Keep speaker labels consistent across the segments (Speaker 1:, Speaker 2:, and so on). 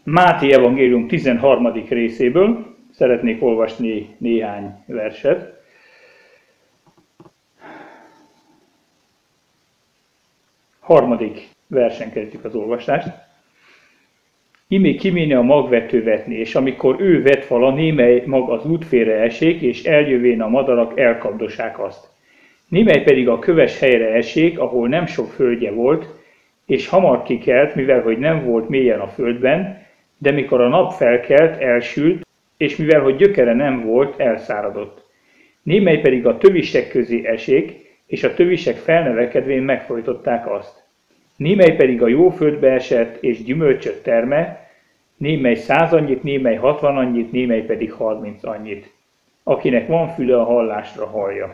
Speaker 1: Máté evangélium 13. részéből szeretnék olvasni néhány verset. Harmadik versen kezdjük az olvasást. Imé kiméne a magvető vetni, és amikor ő vet vala, némely mag az útfélre esék, és eljövén a madarak elkapdosák azt. Némely pedig a köves helyre esék, ahol nem sok földje volt, és hamar kikelt, mivel hogy nem volt mélyen a földben, de mikor a nap felkelt, elsült, és mivel hogy gyökere nem volt, elszáradott. Némely pedig a tövisek közé esék, és a tövisek felnövekedvén megfojtották azt. Némely pedig a jó földbe esett, és gyümölcsöt terme, némely 100 annyit, némely 60 annyit, némely pedig 30 annyit. Akinek van füle, a hallásra hallja.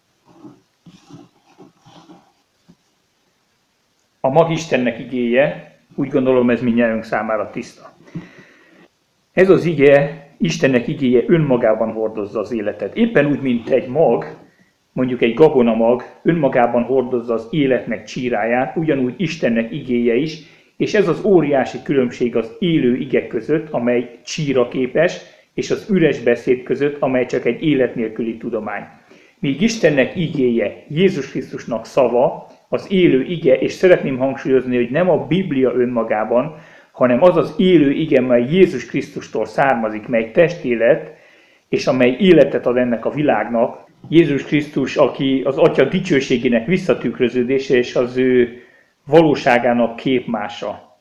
Speaker 1: A mag Istennek igéje, úgy gondolom, ez mindnyájunk számára tiszta. Ez az ige, Istennek igéje önmagában hordozza az életet. Éppen úgy, mint egy mag, mondjuk egy gabonamag önmagában hordozza az életnek csíráját, ugyanúgy Istennek igéje is, és ez az óriási különbség az élő ige között, amely csíraképes, és az üres beszéd között, amely csak egy élet nélküli tudomány. Míg Istennek igéje, Jézus Krisztusnak szava, az élő ige, és szeretném hangsúlyozni, hogy nem a Biblia önmagában, hanem az az élő ige, mely Jézus Krisztustól származik, mely testélet, és amely életet ad ennek a világnak. Jézus Krisztus, aki az Atya dicsőségének visszatükröződése, és az ő valóságának képmása.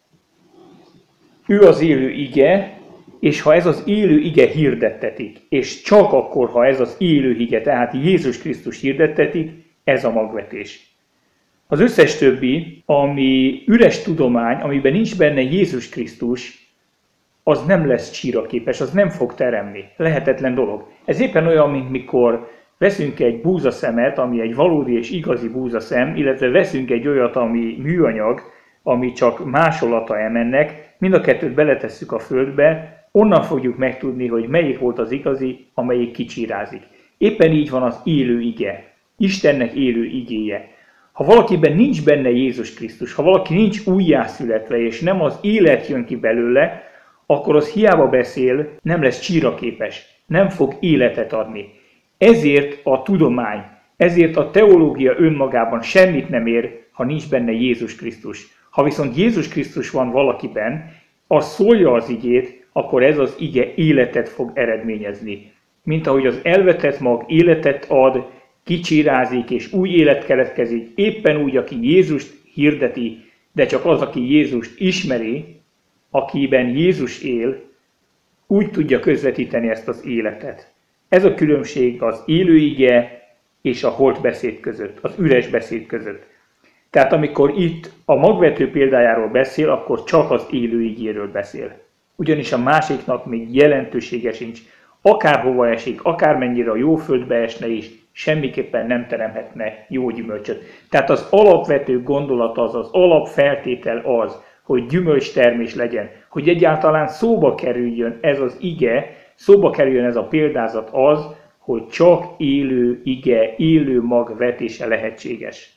Speaker 1: Ő az élő ige, és ha ez az élő ige hirdettetik, és csak akkor, ha ez az élő ige, tehát Jézus Krisztus hirdettetik, ez a magvetés. Az összes többi, ami üres tudomány, amiben nincs benne Jézus Krisztus, az nem lesz csíraképes, az nem fog teremni. Lehetetlen dolog. Ez éppen olyan, mint mikor veszünk egy búzaszemet, ami egy valódi és igazi búzaszem, illetve veszünk egy olyat, ami műanyag, ami csak másolata ennek, mind a kettőt beletesszük a földbe, onnan fogjuk megtudni, hogy melyik volt az igazi, amelyik kicsírázik. Éppen így van az élő ige, Istennek élő igéje. Ha valakiben nincs benne Jézus Krisztus, ha valaki nincs újjászületve, és nem az élet jön ki belőle, akkor az hiába beszél, nem lesz csíraképes, nem fog életet adni. Ezért a tudomány, ezért a teológia önmagában semmit nem ér, ha nincs benne Jézus Krisztus. Ha viszont Jézus Krisztus van valakiben, az szólja az igét, akkor ez az ige életet fog eredményezni. Mint ahogy az elvetett mag életet ad, kicsirázik és új élet keletkezik, éppen úgy, aki Jézust hirdeti, de csak az, aki Jézust ismeri, akiben Jézus él, úgy tudja közvetíteni ezt az életet. Ez a különbség az élő ige és a holt beszéd között, az üres beszéd között. Tehát amikor itt a magvető példájáról beszél, akkor csak az élő igéről beszél. Ugyanis a másiknak még jelentősége sincs. Akárhova esik, akármennyire a jó földbe esne is, semmiképpen nem teremhetne jó gyümölcsöt. Tehát az alapvető gondolat az alapfeltétel az, hogy gyümölcstermés legyen, hogy egyáltalán szóba kerüljön ez az ige, szóba kerüljön ez a példázat az, hogy csak élő ige, élő mag vetése lehetséges.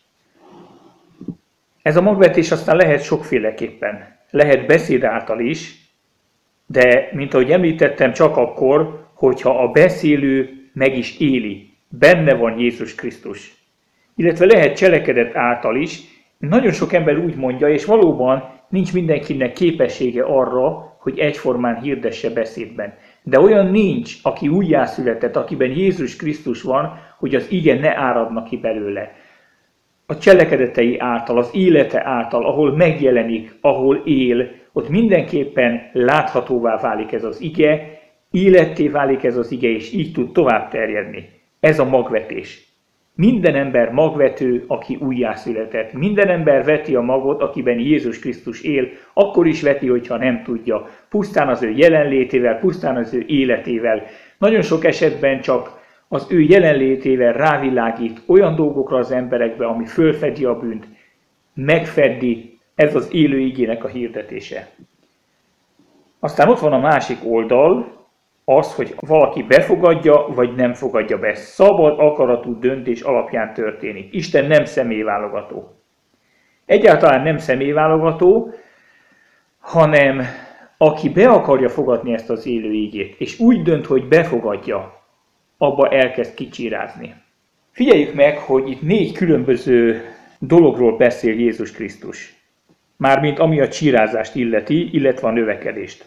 Speaker 1: Ez a magvetés aztán lehet sokféleképpen. Lehet beszéd által is, de mint ahogy említettem, csak akkor, hogyha a beszélő meg is éli. Benne van Jézus Krisztus. Illetve lehet cselekedet által is. Nagyon sok ember úgy mondja, és valóban nincs mindenkinek képessége arra, hogy egyformán hirdesse beszédben. De olyan nincs, aki újjászületett, akiben Jézus Krisztus van, hogy az ige ne áradna ki belőle. A cselekedetei által, az élete által, ahol megjelenik, ahol él, ott mindenképpen láthatóvá válik ez az ige, életté válik ez az ige, és így tud tovább terjedni. Ez a magvetés. Minden ember magvető, aki újjászületett. Minden ember veti a magot, akiben Jézus Krisztus él, akkor is veti, hogyha nem tudja. Pusztán az ő jelenlétével, pusztán az ő életével. Nagyon sok esetben csak az ő jelenlétével rávilágít olyan dolgokra az emberekbe, ami fölfedi a bűnt, megfedi, ez az élő igének a hirdetése. Aztán ott van a másik oldal, az, hogy valaki befogadja, vagy nem fogadja be. Szabad akaratú döntés alapján történik. Isten nem személyválogató. Egyáltalán nem személyválogató, hanem aki be akarja fogadni ezt az élő ígét, és úgy dönt, hogy befogadja, abba elkezd kicsirázni. Figyeljük meg, hogy itt 4 különböző dologról beszél Jézus Krisztus. Mármint ami a csírázást illeti, illetve a növekedést.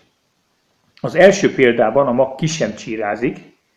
Speaker 1: Az első példában a mag ki sem csírázik,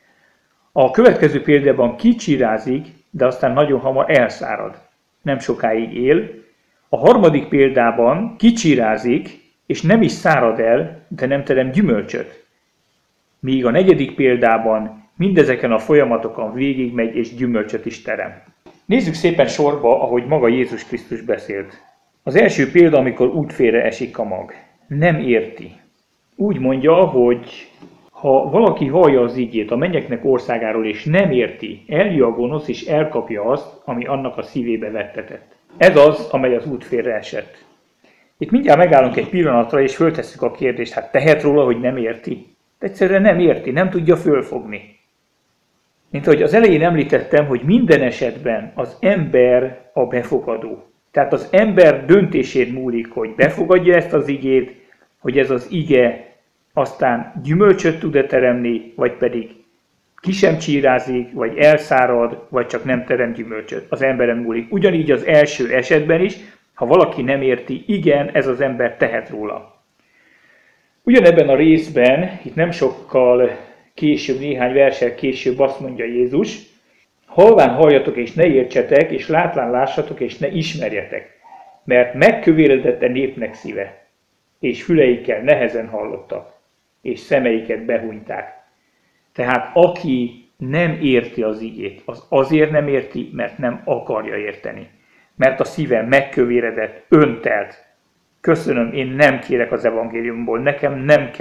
Speaker 1: a következő példában kicsírázik, de aztán nagyon hamar elszárad. Nem sokáig él. A harmadik példában kicsírázik, és nem is szárad el, de nem terem gyümölcsöt. Míg a negyedik példában mindezeken a folyamatokon végigmegy, és gyümölcsöt is terem. Nézzük szépen sorba, ahogy maga Jézus Krisztus beszélt. Az első példa, amikor útfélre esik a mag. Nem érti. Úgy mondja, hogy ha valaki hallja az igét a mennyeknek országáról, és nem érti, eljön a gonosz, és elkapja azt, ami annak a szívébe vettetett. Ez az, amely az útfélre esett. Itt mindjárt megállunk egy pillanatra, és föltesszük a kérdést, hát tehet róla, hogy nem érti? Egyszerűen nem érti, nem tudja fölfogni. Mint ahogy az elején említettem, hogy minden esetben az ember a befogadó. Tehát az ember döntésén múlik, hogy befogadja ezt az igét, hogy ez az ige aztán gyümölcsöt tud-e teremni, vagy pedig ki sem csírázik, vagy elszárad, vagy csak nem terem gyümölcsöt. Az emberen múlik. Ugyanígy az első esetben is, ha valaki nem érti, igen, ez az ember tehet róla. Ugyanebben a részben, itt nem sokkal később, néhány versel később azt mondja Jézus, halván halljatok és ne értsetek, és látván lássatok és ne ismerjetek, mert megkövéredett a népnek szíve, és füleikkel nehezen hallottak, és szemeiket behúnyták. Tehát aki nem érti az igét, az azért nem érti, mert nem akarja érteni. Mert a szíve megkövéredett, öntelt. Köszönöm, én nem kérek az evangéliumból, nekem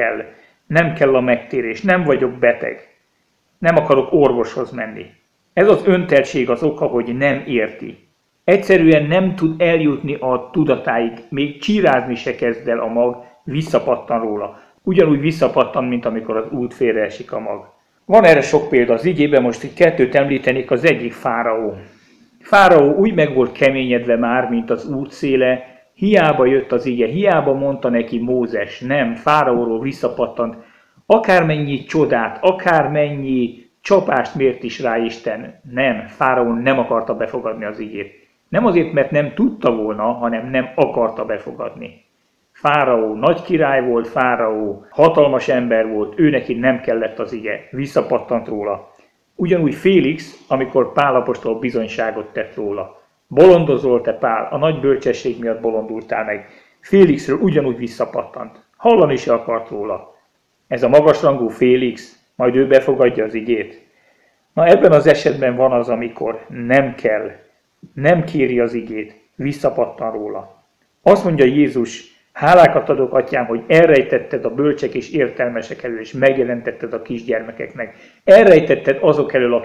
Speaker 1: nem kell a megtérés, nem vagyok beteg, nem akarok orvoshoz menni. Ez az önteltség az oka, hogy nem érti. Egyszerűen nem tud eljutni a tudatáig, még csírázni se kezd el a mag, visszapattan róla. Ugyanúgy visszapattan, mint amikor az út félreesik a mag. Van erre sok példa az igében, most így 2 említenék, az egyik Fáraó. Fáraó úgy meg volt keményedve már, mint az útszéle, hiába jött az ige, hiába mondta neki Mózes, nem, Fáraóról visszapattant. Akármennyi csodát, akármennyi csapást mért is rá Isten, nem, Fáraó nem akarta befogadni az igét. Nem azért, mert nem tudta volna, hanem nem akarta befogadni. Fáraó nagy király volt, Fáraó hatalmas ember volt, ő neki nem kellett az ige, visszapattant róla. Ugyanúgy Félix, amikor Pál apostol bizonyságot tett róla. Bolondozol te Pál, a nagy bölcsesség miatt bolondultál meg. Félixről ugyanúgy visszapattant. Hallani se akart róla. Ez a magasrangú Félix, majd ő befogadja az igét. Na ebben az esetben van az, amikor nem kell, nem kéri az igét, visszapattan róla. Azt mondja Jézus, hálákat adok, atyám, hogy elrejtetted a bölcsek és értelmesek elől, és megjelentetted a kisgyermekeknek. Elrejtetted azok elől,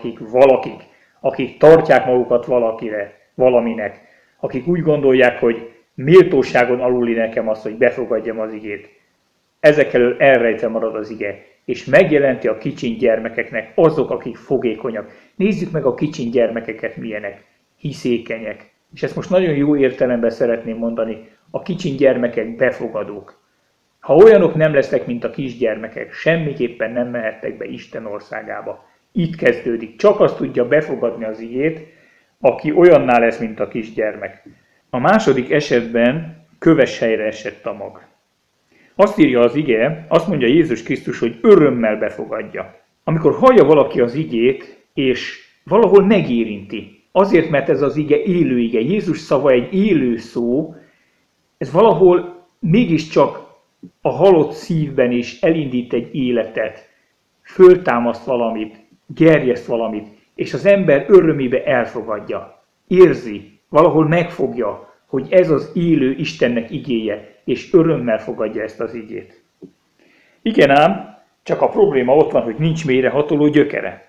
Speaker 1: akik tartják magukat valaminek, akik úgy gondolják, hogy méltóságon aluli nekem az, hogy befogadjam az igét. Ezek elől elrejtve marad az ige, és megjelenti a kicsiny gyermekeknek azok, akik fogékonyak. Nézzük meg a kicsiny gyermekeket milyenek, hiszékenyek. És ezt most nagyon jó értelemben szeretném mondani, a kicsiny gyermekek befogadók. Ha olyanok nem lesznek, mint a kisgyermekek, semmiképpen nem mehettek be Isten országába. Itt kezdődik. Csak azt tudja befogadni az igét, aki olyanná lesz, mint a kisgyermek. A második esetben köves helyre esett a mag. Azt írja az ige, azt mondja Jézus Krisztus, hogy örömmel befogadja. Amikor hallja valaki az igét, és valahol megérinti, azért, mert ez az ige élő ige, Jézus szava egy élő szó, ez valahol mégiscsak a halott szívben is elindít egy életet, föltámaszt valamit, gerjeszt valamit, és az ember örömébe elfogadja, érzi, valahol megfogja, hogy ez az élő Istennek igéje, és örömmel fogadja ezt az igét. Igen ám, csak a probléma ott van, hogy nincs mélyrehatoló gyökere.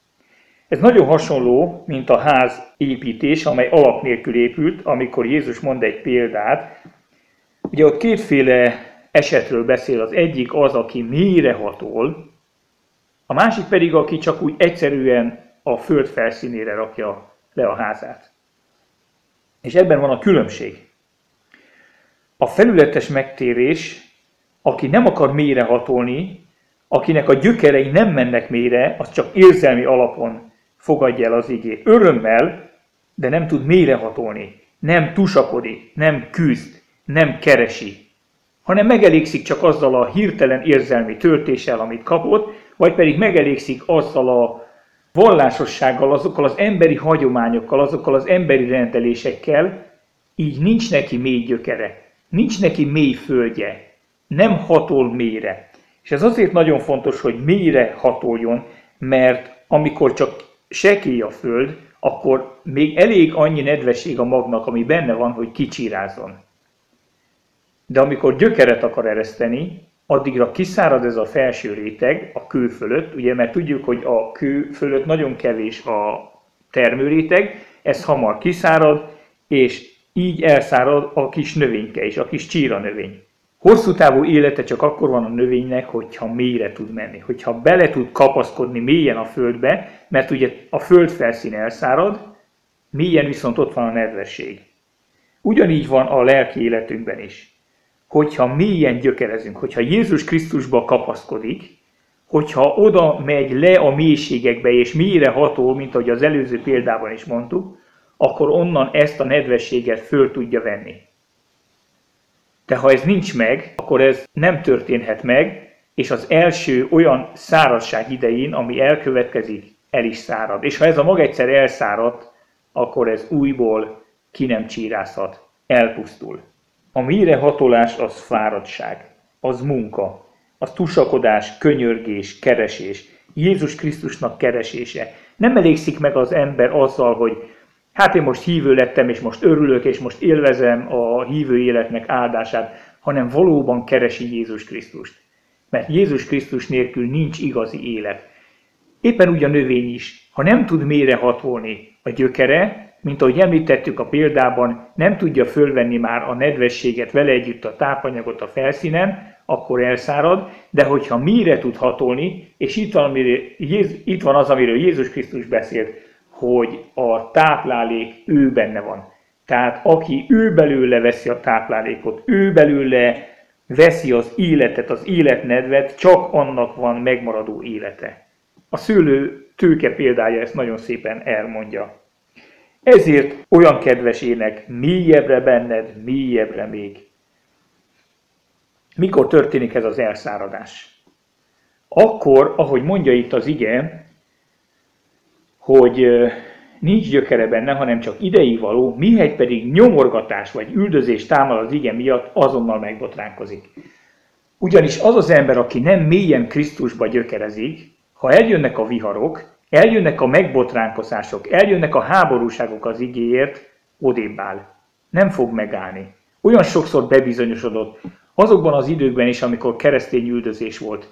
Speaker 1: Ez nagyon hasonló, mint a ház építés, amely alap nélkül épült, amikor Jézus mond egy példát. Ugye ott 2 esetről beszél, az egyik az, aki mélyrehatol, a másik pedig, aki csak úgy egyszerűen a föld felszínére rakja le a házát. És ebben van a különbség. A felületes megtérés aki nem akar mélyre hatolni, akinek a gyökerei nem mennek mélyre, az csak érzelmi alapon fogadja el az igét. Örömmel, de nem tud mélyre hatolni, nem tusakodik, nem küzd, nem keresi, hanem megelégszik csak azzal a hirtelen érzelmi töltéssel, amit kapott, vagy pedig megelégszik azzal a vallásossággal, azokkal az emberi hagyományokkal, azokkal az emberi rendelésekkel, így nincs neki mély gyökere, nincs neki mély földje, nem hatol mélyre. És ez azért nagyon fontos, hogy mélyre hatoljon, mert amikor csak sekély a föld, akkor még elég annyi nedvesség a magnak, ami benne van, hogy kicsírázzon. De amikor gyökeret akar ereszteni, addigra kiszárad ez a felső réteg a kő fölött, ugye, mert tudjuk, hogy a kő fölött nagyon kevés a termőréteg, ez hamar kiszárad, és így elszárad a kis növényke is, a kis csíra növény. Hosszú távú élete csak akkor van a növénynek, hogyha mélyre tud menni, hogyha bele tud kapaszkodni mélyen a földbe, mert ugye a föld felszín elszárad, mélyen viszont ott van a nedvesség. Ugyanígy van a lelki életünkben is. Hogyha mélyen gyökerezünk, hogyha Jézus Krisztusba kapaszkodik, hogyha oda megy le a mélységekbe és mélyre hatol, mint ahogy az előző példában is mondtuk, akkor onnan ezt a nedvességet föl tudja venni. De ha ez nincs meg, akkor ez nem történhet meg, és az első olyan szárazság idején, ami elkövetkezik, el is szárad. És ha ez a mag egyszer elszáradt, akkor ez újból ki nem csírázhat, elpusztul. A mélyrehatolás az fáradtság, az munka, az tusakodás, könyörgés, keresés, Jézus Krisztusnak keresése. Nem elégszik meg az ember azzal, hogy hát én most hívő lettem, és most örülök, és most élvezem a hívő életnek áldását, hanem valóban keresi Jézus Krisztust. Mert Jézus Krisztus nélkül nincs igazi élet. Éppen úgy a növény is, ha nem tud mélyre hatolni a gyökere, mint ahogy említettük a példában, nem tudja fölvenni már a nedvességet, vele együtt a tápanyagot a felszínen, akkor elszárad, de hogyha mélyre tud hatolni, és itt van az, amiről Jézus Krisztus beszélt, hogy a táplálék ő benne van. Tehát aki ő belőle veszi a táplálékot, ő belőle veszi az életet, az életnedvet, csak annak van megmaradó élete. A szőlő tőke példája ezt nagyon szépen elmondja. Ezért olyan kedves ének, mélyebbre benned, mélyebbre még. Mikor történik ez az elszáradás? Akkor, ahogy mondja itt az ige, hogy nincs gyökere benne, hanem csak ideig való, mihelyt pedig nyomorgatás vagy üldözés támad az ige miatt, azonnal megbotránkozik. Ugyanis az az ember, aki nem mélyen Krisztusba gyökerezik, ha eljönnek a viharok, eljönnek a megbotránkozások, eljönnek a háborúságok az igéért, odébb áll. Nem fog megállni. Olyan sokszor bebizonyosodott, azokban az időkben is, amikor keresztény üldözés volt.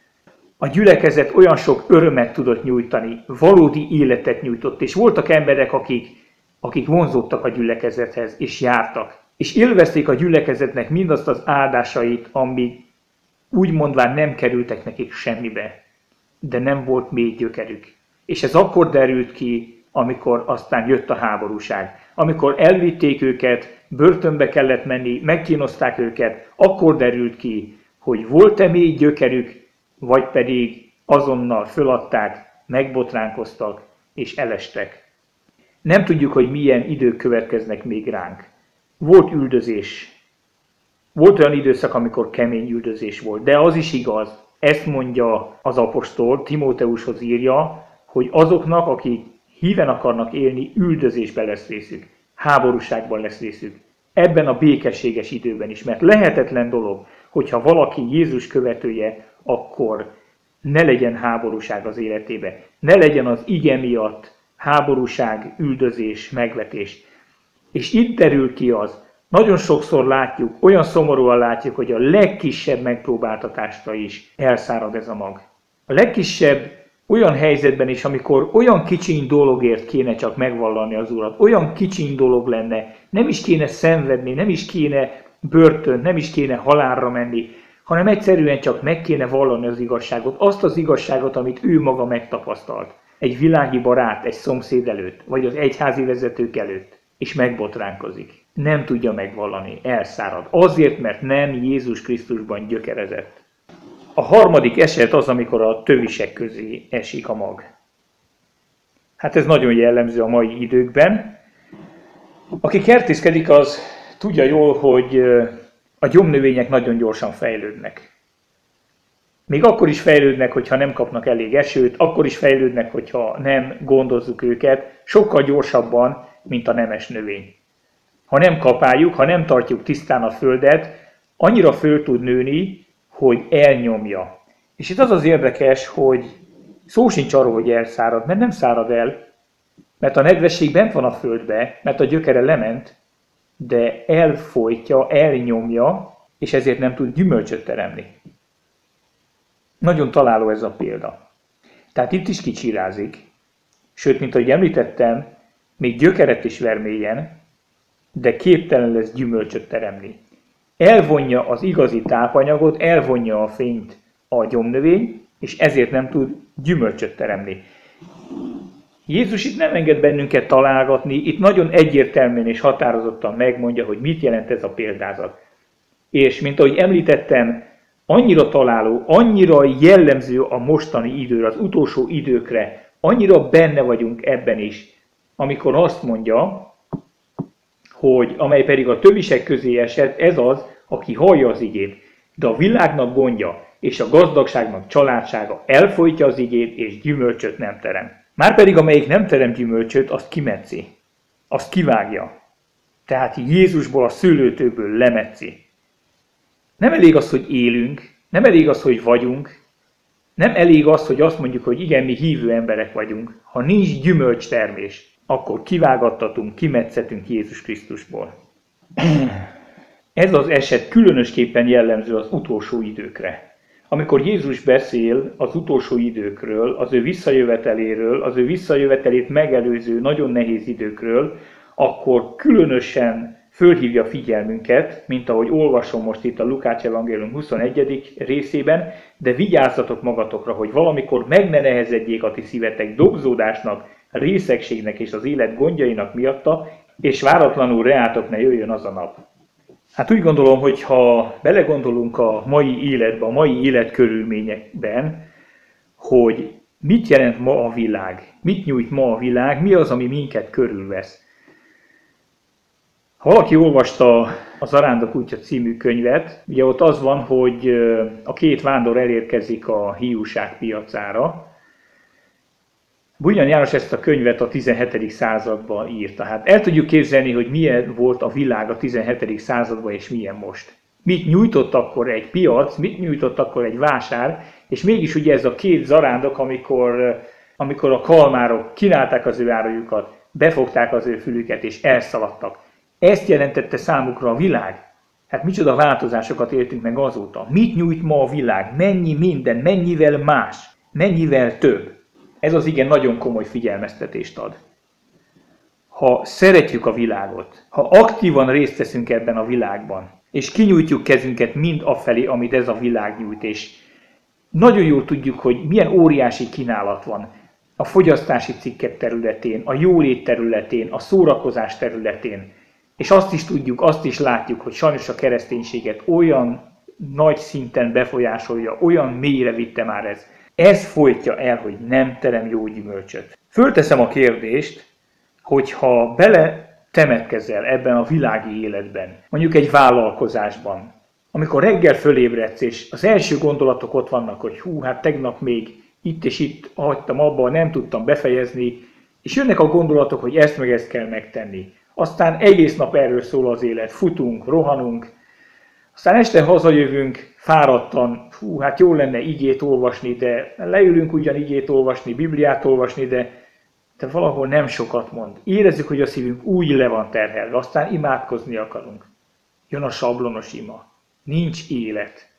Speaker 1: A gyülekezet olyan sok örömet tudott nyújtani, valódi életet nyújtott, és voltak emberek, akik vonzódtak a gyülekezethez, és jártak. És élvezték a gyülekezetnek mindazt az áldásait, amik úgy mondván nem kerültek nekik semmibe, de nem volt mély gyökerük. És ez akkor derült ki, amikor aztán jött a háborúság. Amikor elvitték őket, börtönbe kellett menni, megkínozták őket, akkor derült ki, hogy volt-e mély gyökerük, vagy pedig azonnal föladták, megbotránkoztak és elestek. Nem tudjuk, hogy milyen idők következnek még ránk. Volt üldözés. Volt olyan időszak, amikor kemény üldözés volt, de az is igaz. Ezt mondja az apostol, Timóteushoz írja, hogy azoknak, akik híven akarnak élni, üldözésben lesz részük, háborúságban lesz részük. Ebben a békességes időben is, mert lehetetlen dolog, hogyha valaki Jézus követője, akkor ne legyen háborúság az életébe. Ne legyen az ige miatt háborúság, üldözés, megvetés. És itt derül ki az, nagyon sokszor látjuk, olyan szomorúan látjuk, hogy a legkisebb megpróbáltatásra is elszárad ez a mag. A legkisebb olyan helyzetben is, amikor olyan kicsiny dologért kéne csak megvallani az Urat, olyan kicsiny dolog lenne, nem is kéne szenvedni, nem is kéne börtön, nem is kéne halálra menni, hanem egyszerűen csak meg kéne vallani az igazságot, azt az igazságot, amit ő maga megtapasztalt. Egy világi barát, egy szomszéd előtt, vagy az egyházi vezetők előtt. és megbotránkozik. Nem tudja megvallani, elszárad. Azért, mert nem Jézus Krisztusban gyökerezett. A harmadik eset az, amikor a tövisek közé esik a mag. Hát ez nagyon jellemző a mai időkben. Aki kertészkedik, az tudja jól, hogy a gyomnövények nagyon gyorsan fejlődnek. Még akkor is fejlődnek, hogyha nem kapnak elég esőt, akkor is fejlődnek, hogyha nem gondozzuk őket, sokkal gyorsabban, mint a nemes növény. Ha nem kapáljuk, ha nem tartjuk tisztán a földet, annyira föl tud nőni, hogy elnyomja. És itt az az érdekes, hogy szó sincs arról, hogy elszárad, mert nem szárad el, mert a nedvesség bent van a földbe, mert a gyökere lement, de elfojtja, elnyomja, és ezért nem tud gyümölcsöt teremni. Nagyon találó ez a példa. Tehát itt is kicsirázik, sőt, mint ahogy említettem, még gyökeret is ver mélyen, de képtelen lesz gyümölcsöt teremni. Elvonja az igazi tápanyagot, elvonja a fényt a gyomnövény, és ezért nem tud gyümölcsöt teremni. Jézus itt nem enged bennünket találgatni, itt nagyon egyértelműen és határozottan megmondja, hogy mit jelent ez a példázat. És mint ahogy említettem, annyira találó, annyira jellemző a mostani időre, az utolsó időkre, annyira benne vagyunk ebben is, amikor azt mondja, hogy amely pedig a tövisek közé esett, ez az, aki hallja az igét, de a világnak gondja és a gazdagságnak családsága elfojtja az igét és gyümölcsöt nem terem. Márpedig amelyik nem terem gyümölcsöt, azt kimetszi, azt kivágja. Tehát Jézusból, a szőlőtőből lemetszi. Nem elég az, hogy élünk, nem elég az, hogy vagyunk, nem elég az, hogy azt mondjuk, hogy igen, mi hívő emberek vagyunk. Ha nincs gyümölcstermés, akkor kivágattatunk, kimetszetünk Jézus Krisztusból. Ez az eset különösképpen jellemző az utolsó időkre. Amikor Jézus beszél az utolsó időkről, az ő visszajöveteléről, az ő visszajövetelét megelőző nagyon nehéz időkről, akkor különösen fölhívja figyelmünket, mint ahogy olvasom most itt a Lukács evangélium 21. részében, de vigyázzatok magatokra, hogy valamikor meg ne nehezedjék a ti szívetek dobzódásnak, részegségnek és az élet gondjainak miatta, és váratlanul reátok ne jöjjön az a nap. Hát úgy gondolom, hogy ha belegondolunk a mai életbe, a mai életkörülményekben, hogy mit jelent ma a világ, mit nyújt ma a világ, mi az, ami minket körülvesz. Ha valaki olvasta a Zarándok útja című könyvet, ugye ott az van, hogy a két vándor elérkezik a hiúság piacára. Bújjan János ezt a könyvet a 17. században írta. Hát el tudjuk képzelni, hogy milyen volt a világ a 17. században és milyen most. Mit nyújtott akkor egy piac, mit nyújtott akkor egy vásár, és mégis ugye ez a két zarándok, amikor a kalmárok kínálták az ő árujukat, befogták az ő fülüket és elszaladtak. Ezt jelentette számukra a világ. Hát micsoda változásokat éltünk meg azóta. Mit nyújt ma a világ? Mennyi minden, mennyivel más, mennyivel több. Ez az igen nagyon komoly figyelmeztetést ad. Ha szeretjük a világot, ha aktívan részt veszünk ebben a világban, és kinyújtjuk kezünket mind afelé, amit ez a világ nyújt, és nagyon jól tudjuk, hogy milyen óriási kínálat van a fogyasztási cikkek területén, a jólét területén, a szórakozás területén, és azt is tudjuk, azt is látjuk, hogy sajnos a kereszténységet olyan nagy szinten befolyásolja, olyan mélyre vitte már ez. Ez folytja el, hogy nem terem jó gyümölcsöt. Fölteszem a kérdést, hogyha bele temetkezel ebben a világi életben, mondjuk egy vállalkozásban, amikor reggel fölébredsz, és az első gondolatok ott vannak, hogy hát tegnap még itt és itt hagytam abba, nem tudtam befejezni, és jönnek a gondolatok, hogy ezt meg ezt kell megtenni. Aztán egész nap erről szól az élet, futunk, rohanunk, aztán este hazajövünk, fáradtan, hát jó lenne igét olvasni, de leülünk ugyan igét olvasni, Bibliát olvasni, de valahol nem sokat mond. Érezzük, hogy a szívünk úgy le van terhelve, aztán imádkozni akarunk. Jön a sablonos ima. Nincs élet.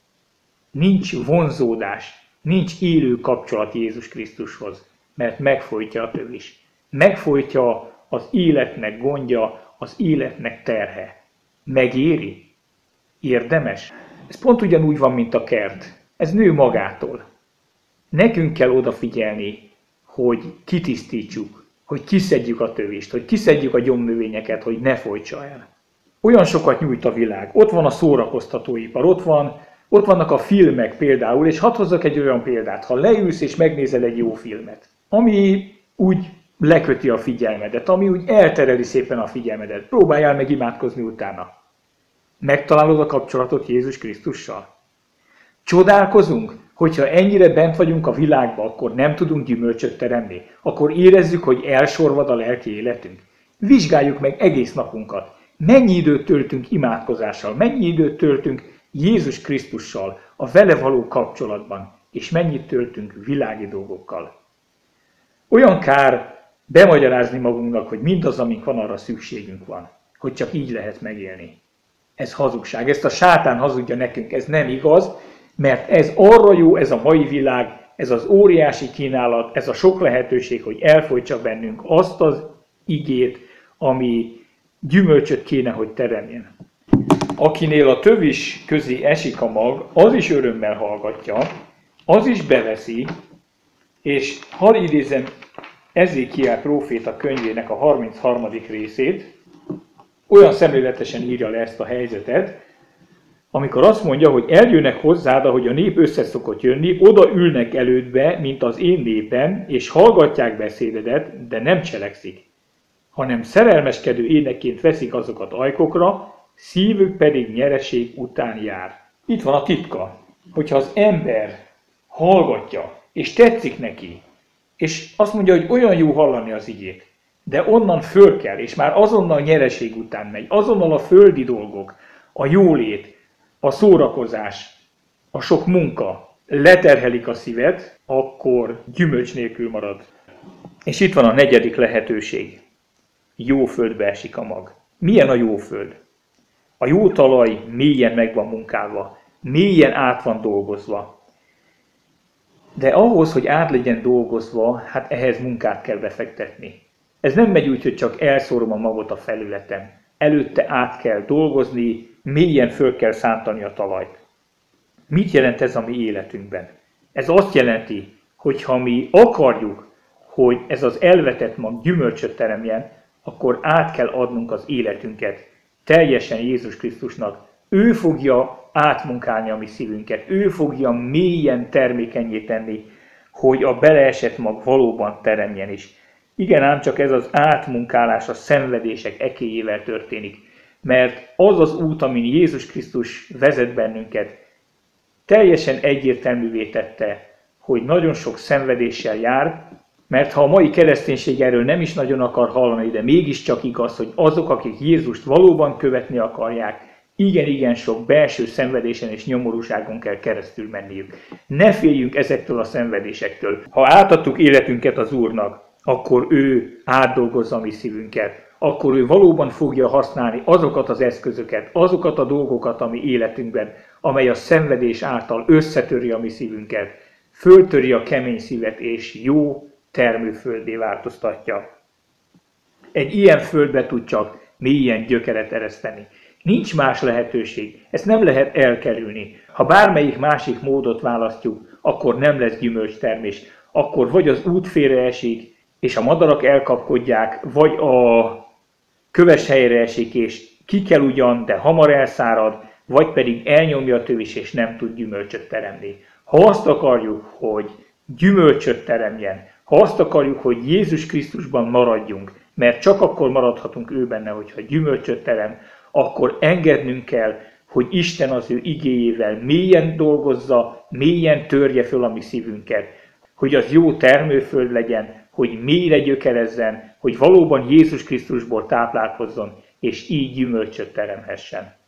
Speaker 1: Nincs vonzódás. Nincs élő kapcsolat Jézus Krisztushoz, mert megfojtja a tövis. Megfojtja az életnek gondja, az életnek terhe. Megéri? Érdemes? Ez pont ugyanúgy van, mint a kert. Ez nő magától. Nekünk kell odafigyelni, hogy kitisztítsuk, hogy kiszedjük a tövést, hogy kiszedjük a gyomnövényeket, hogy ne folytsa el. Olyan sokat nyújt a világ. Ott van a szórakoztatóipar, ott vannak a filmek például, és hadd hozzak egy olyan példát. Ha leülsz és megnézel egy jó filmet, ami úgy leköti a figyelmedet, ami úgy eltereli szépen a figyelmedet, próbáljál meg imádkozni utána. Megtalálod a kapcsolatot Jézus Krisztussal? Csodálkozunk, hogyha ennyire bent vagyunk a világban, akkor nem tudunk gyümölcsöt teremni, akkor érezzük, hogy elsorvad a lelki életünk. Vizsgáljuk meg egész napunkat. Mennyi időt töltünk imádkozással, mennyi időt töltünk Jézus Krisztussal, a vele való kapcsolatban, és mennyit töltünk világi dolgokkal. Olyan kár bemagyarázni magunknak, hogy mindaz, amink van, arra szükségünk van, hogy csak így lehet megélni. Ez hazugság, ezt a sátán hazudja nekünk, ez nem igaz, mert ez arra jó, ez a mai világ, ez az óriási kínálat, ez a sok lehetőség, hogy elfolytsa bennünk azt az igét, ami gyümölcsöt kéne, hogy teremjen. Akinél a tövis közé esik a mag, az is örömmel hallgatja, az is beveszi, és hadd idézem Ezékiel próféta könyvének a 33. részét, olyan szemléletesen írja le ezt a helyzetet, amikor azt mondja, hogy eljönnek hozzád, ahogy a nép összeszokott jönni, oda ülnek elődbe, mint az én népem, és hallgatják beszédedet, de nem cselekszik, hanem szerelmeskedő énekként veszik azokat ajkokra, szívük pedig nyereség után jár. Itt van a titka, hogyha az ember hallgatja, és tetszik neki, és azt mondja, hogy olyan jó hallani az igét, de onnan föl kell, és már azonnal nyereség után megy, azonnal a földi dolgok, a jólét, a szórakozás, a sok munka leterhelik a szívet, akkor gyümölcs nélkül marad. És itt van a 4. lehetőség. Jó földbe esik a mag. Milyen a jó föld? A jó talaj mélyen meg van munkálva, mélyen át van dolgozva. De ahhoz, hogy át legyen dolgozva, hát ehhez munkát kell befektetni. Ez nem megy úgy, hogy csak elszórom a magot a felületen. Előtte át kell dolgozni, mélyen föl kell szántani a talajt. Mit jelent ez a mi életünkben? Ez azt jelenti, hogy ha mi akarjuk, hogy ez az elvetett mag gyümölcsöt teremjen, akkor át kell adnunk az életünket teljesen Jézus Krisztusnak. Ő fogja átmunkálni a mi szívünket, ő fogja mélyen termékenyé tenni, hogy a beleesett mag valóban teremjen is. Igen, ám csak ez az átmunkálás a szenvedések ekélyével történik, mert az az út, amin Jézus Krisztus vezet bennünket, teljesen egyértelművé tette, hogy nagyon sok szenvedéssel jár, mert ha a mai kereszténység erről nem is nagyon akar hallani, de mégiscsak igaz, hogy azok, akik Jézust valóban követni akarják, igen sok belső szenvedésen és nyomorúságon kell keresztül menniük. Ne féljünk ezektől a szenvedésektől. Ha átadtuk életünket az Úrnak, akkor ő átdolgozza a mi szívünket. Akkor ő valóban fogja használni azokat az eszközöket, azokat a dolgokat a mi életünkben, amely a szenvedés által összetöri a mi szívünket, föltöri a kemény szívet és jó termőfölddé változtatja. Egy ilyen földbe tud csak mélyen gyökeret ereszteni. Nincs más lehetőség, ezt nem lehet elkerülni. Ha bármelyik másik módot választjuk, akkor nem lesz gyümölcstermés. Akkor vagy az út félreesik, és a madarak elkapkodják, vagy a köves helyre esik, és ki kell ugyan, de hamar elszárad, vagy pedig elnyomja a tövis, és nem tud gyümölcsöt teremni. Ha azt akarjuk, hogy gyümölcsöt teremjen, ha azt akarjuk, hogy Jézus Krisztusban maradjunk, mert csak akkor maradhatunk ő benne, hogyha gyümölcsöt terem, akkor engednünk kell, hogy Isten az ő igéjével mélyen dolgozza, mélyen törje föl a mi szívünket, hogy az jó termőföld legyen, hogy mélyre gyökerezzen, hogy valóban Jézus Krisztusból táplálkozzon, és így gyümölcsöt teremhessen.